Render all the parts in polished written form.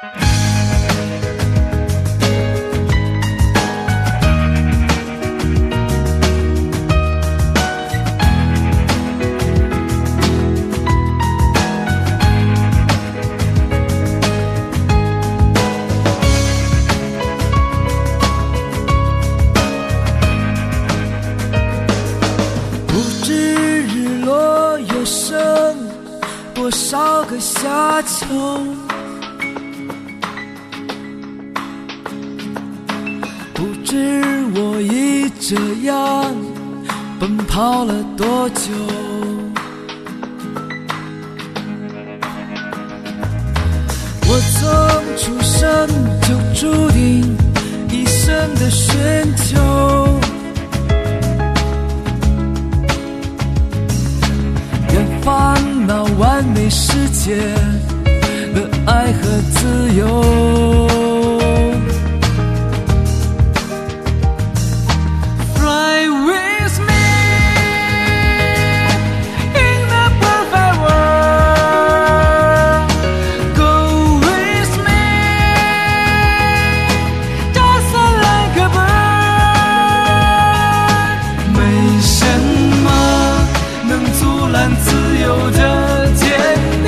多少个夏秋，不知我已这样奔跑了多久。我从出生就注定一生的寻求，烦恼完美世界的爱和自由。 Fly with me in the perfect world. Go with me just like a bird. 没什么能阻拦自由的坚定，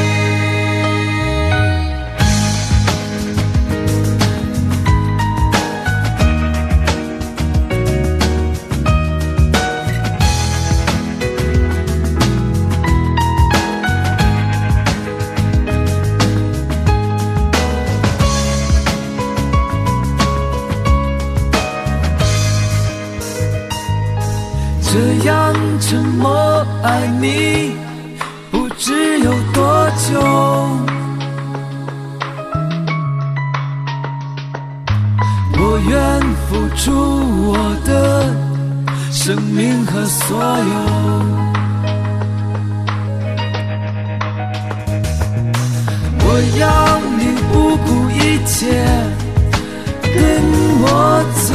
这样沉默爱你。 不知有多久，我愿付出我的生命和所有。我要你不顾一切跟我走。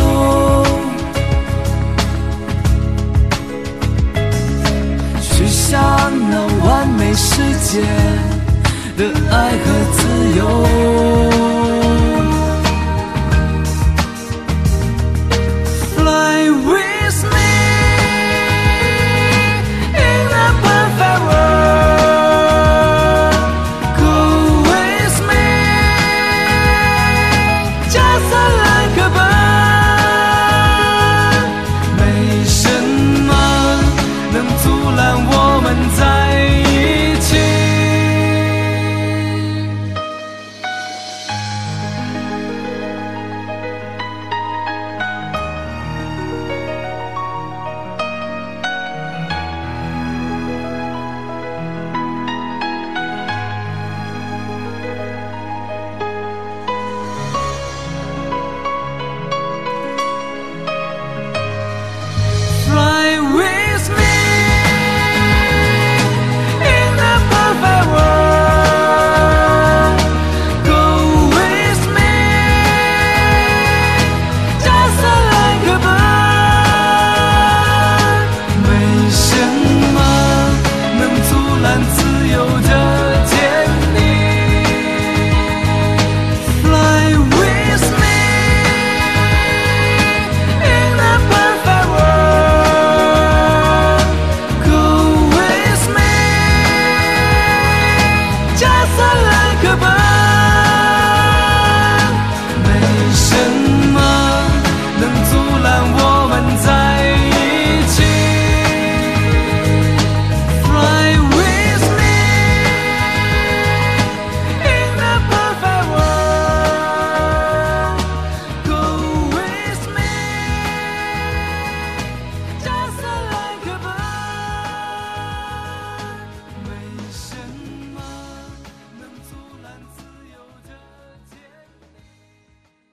向那完美世界的爱和自由。